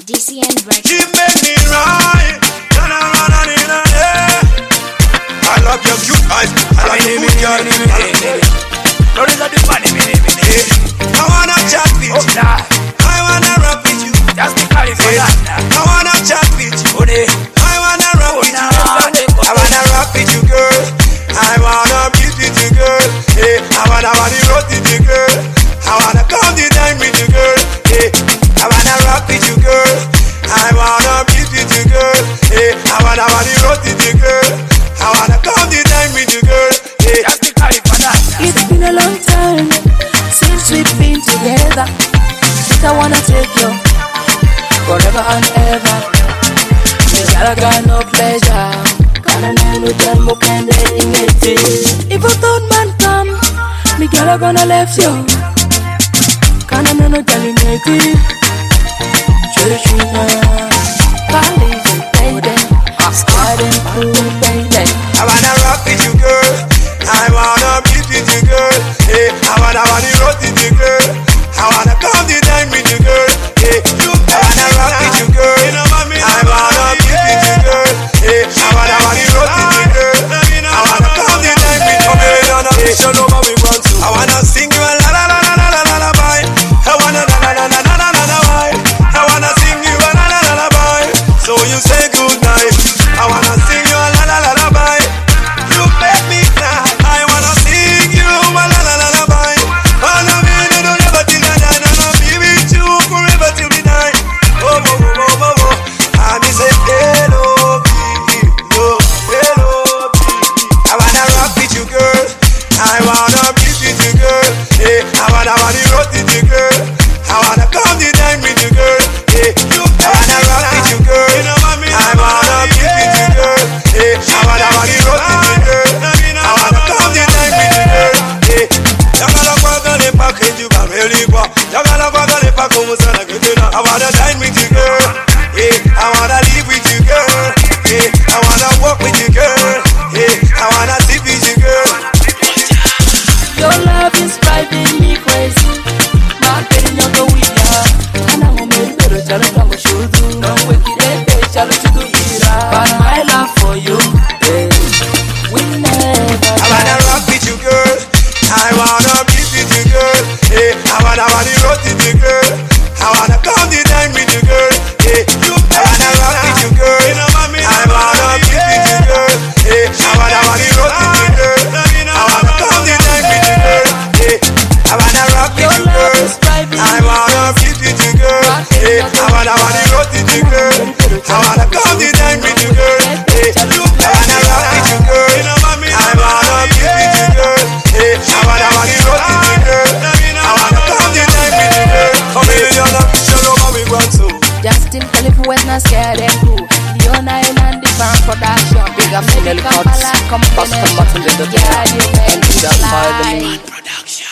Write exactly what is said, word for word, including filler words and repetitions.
D C N Records. She made me right. Turn around and in a day. I love your cute eyes. I love your good girl. Don't let the funny me, me, me. I wanna chat with you. I wanna rock with you. Just because you forgot that. I wanna chat with you. I wanna rock with you. I wanna rock with you, girl. I wanna be with you, girl. Hey, I wanna wanna rock with you, girl. I wanna come the time with you, girl. Hey, I wanna rock with you, girl. I wanna be with you, girl. Hey, I wanna wanna rock with you, girl. I wanna come the time with you, girl. Hey, just because you forgot that. It's been a long time since we've been together. But I wanna take you forever and ever. Cause I got no pleasure. Kana nenu jamu kende ingeti. If a third man come, me girl are gonna left you. Kana nenu jali ingeti. Churchina, college baby, starting cool baby. I wanna rock with you, girl. I wanna be with you, girl. Hey, I wanna wanna rock with you, girl. I wanna come the time with you, girl. Hey, you, I wanna rock with you, girl. I wanna be with you, girl. Hey, I wanna wanna rock with you, girl. I wanna come the time with you, girl. Hey, show them what we want to. I wanna sing you a la la la la la la la la bye. I wanna la la la la la la la la bye. I wanna sing you a la la la la bye. So you say good night. I wanna sing you a la la la la bye. You make me cry. I wanna sing you a la la la la bye. Wanna be the do never till I die. And I'll be with you forever till we die. Oh, oh, oh, oh, oh, oh. I be say hello, baby. No, hello, baby. I wanna rock with you, girl. I wanna be with you, girl. Hey, I wanna wanna rock with you, girl. I wanna come the time with you, girl. Hey, you, I wanna rock with you, girl. I wanna be with you, girl. Hey, I wanna wanna rock with you, girl. I wanna come the time with you, girl. Hey, yagala kwa gale package you can really go. Yagala kwa gale pa como sana getena. I wanna dine with you, girl. Hey, I wanna live with you, girl. Hey, I wanna walk with you, girl. Hey, I wanna sleep with you, girl. Your love is driving me crazy. Not getting on the wheel. And I'm gonna make better tell it I'm a shoot. Don't wake it up, tell it to do it. But my love for you, yeah, we never. I wanna rock with you, girl. I wanna be with you, girl. Hey, I wanna wanna rock with you, girl. I wanna come the time with you, girl. Hey, you, I wanna rock with you, girl. I wanna be with you, girl. Hey, I wanna wanna rock with you, girl. I wanna come the time with you, girl. Hey, I wanna rock with you, girl. I wanna be with you, girl. Hey, I wanna wanna rock with you, girl. I wanna come the time with you, girl. Hey, you, I wanna rock with you, girl. I wanna be with you, girl. Hey, I wanna wanna rock with you, girl. I wanna come the time with you, girl. Come here, you know, show them how we want to. Justin Philip was not scared and cool. Leon Island, the farm production. Big up Chanel Cuts, Boston Buttons in the door, and do that for the lead.